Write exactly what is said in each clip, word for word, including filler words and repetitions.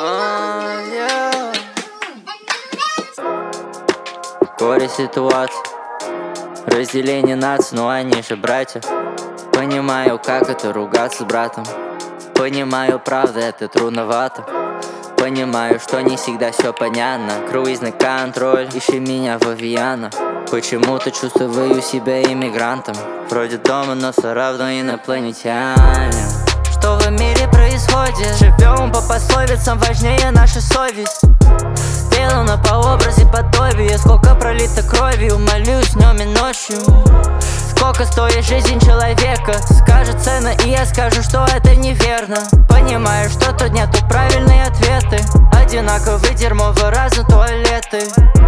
Горе ситуации, разделение наций, но они же братья. Понимаю, как это ругаться с братом. Понимаю, правда, это трудновато. Понимаю, что не всегда все понятно. Круизный контроль, ищи меня в Авиано. Почему-то чувствую себя иммигрантом. Вроде дома, но все равно инопланетянин. Что в мире происходит? Живем по пословицам, важнее наша совесть. Сделано по образе подобия. Сколько пролито кровью, молюсь днем и ночью. Сколько стоит жизнь человека? Скажет цена, и я скажу, что это неверно. Понимаю, что тут нету правильные ответы. Одинаковые дерьмовые разные туалеты.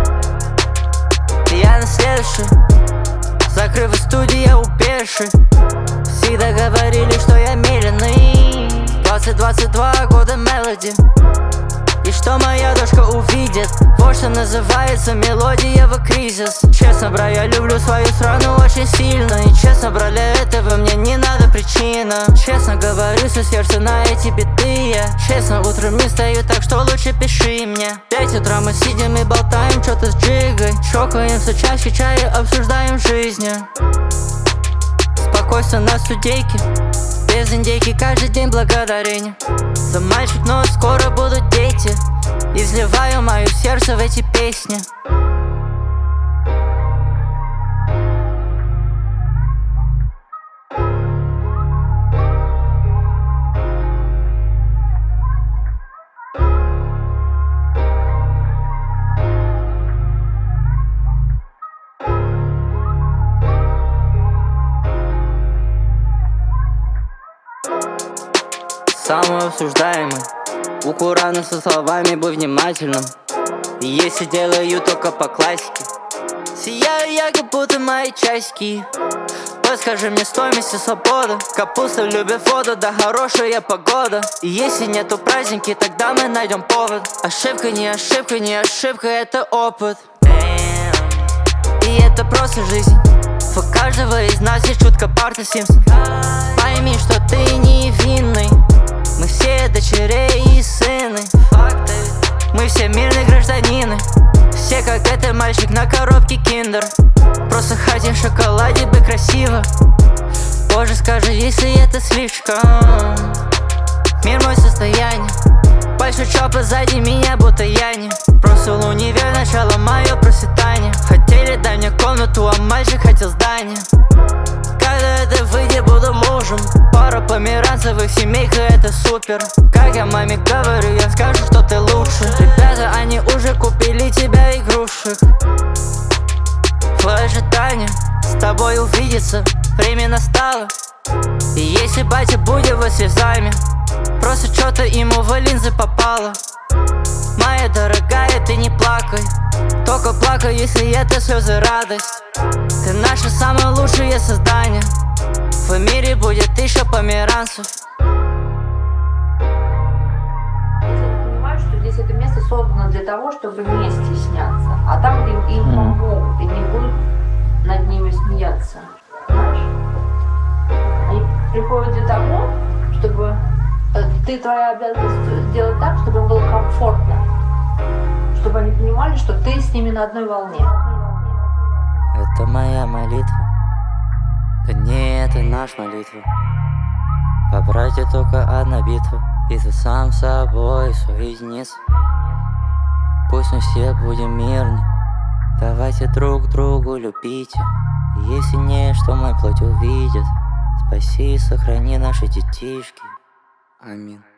Я на следующий. Закрыв студию, я упеший. Всегда говорили, что я медленный. Двадцать двадцать два года мелоди. И что моя дочка увидит? Вот что называется мелодия в кризис. Честно, бра, я люблю свою страну очень сильно. И честно, бра, для этого мне не надо причина. Честно говорю, со сердца на эти биты я. Честно, утром не стою, так что лучше пиши мне. Пять утра мы сидим и болтаем что-то с джигой. Чокаемся чаще чая, обсуждаем жизнь. Спокойствие на студейке. Без индейки каждый день благодарение. За мальчик, но скоро будут дети. И взливаю мое сердце в эти песни. Самый обсуждаемый. У Курана со словами «Будь внимательным». И если делаю только по классике, сияю я, как будто мои часики. Подскажи мне стоимость и свобода. Капуста любит воду, да хорошая погода. И если нету праздники, тогда мы найдем повод. Ошибка не ошибка, не ошибка, это опыт. И это просто жизнь. У каждого из нас есть чутка Барта Симпсон. Пойми, что ты невинный. Мы все дочерей и сыны. Мы все мирные гражданины. Все как этот мальчик на коробке киндер. Просто хотим в шоколаде быть красиво. Боже, скажи, если это слишком. Мир мой состояние. Большой чоп сзади меня, будто я не. Просто универ, начало мое процветание. Хотели дай мне комнату, а мальчик хотел здание. Когда это выйдет, буду мужем. Пара померанцевых семейка, это супер. Как я маме говорю, я скажу, что ты лучше. Ребята, они уже купили тебя игрушек. В ожидании с тобой увидеться, время настало. И если батя будет во слезами, просто что-то ему в линзы попало. Моя дорогая, ты не плакай. Только плакай, если это слезы радость. Ты наше самое лучшее создание. В мире будет тысяча померанцев. Если они понимают, что здесь это место создано для того, чтобы не стесняться, а там, где им помогут и не будут над ними смеяться. Понимаешь? Они приходят для того, чтобы ты, твоя обязанность сделать так, чтобы им было комфортно. Чтобы они понимали, что ты с ними на одной волне. Это моя молитва. Да не, это наша молитва. По братья только одна битва. Битва сам с собой, соединиться. Пусть мы все будем мирны. Давайте друг другу любите. И если не, что моя плоть увидит. Спаси и сохрани наши детишки. Аминь.